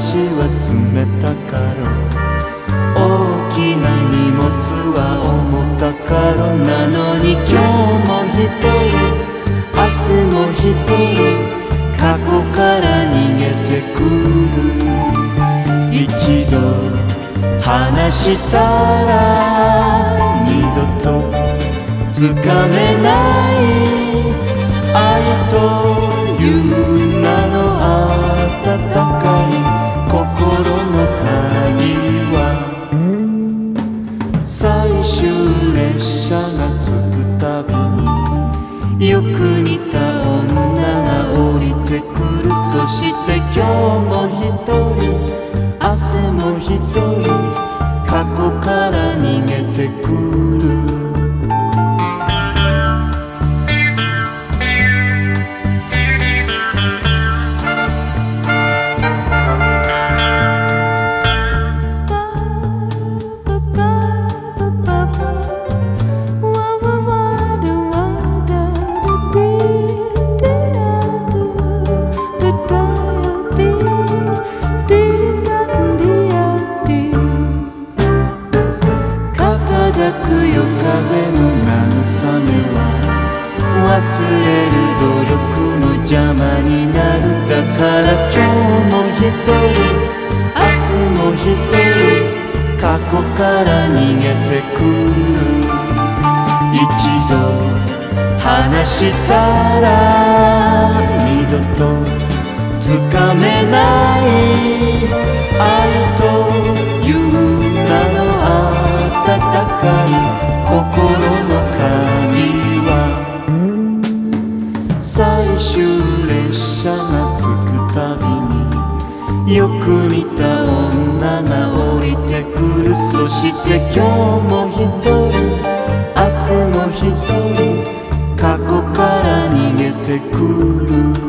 話は冷たかろ、大きな荷物は重たかろ。なのに今日も一人、明日も一人、過去から逃げてくる。一度話したら二度とつかめない愛という名の温かい心の鍵は、最終列車が着くたびによく似た女が降りてくる。そして今日も一人、明日も一人、過去から逃げてくる。風の慰めは忘れる努力の邪魔になる。だから今日も一人、明日も一人、過去から逃げてくる。一度話したら二度とつかめない愛という名の温かい心の鍵は、最終列車が着くたびによく似た女が降りてくる。そして今日も一人、明日も一人、過去から逃げてくる。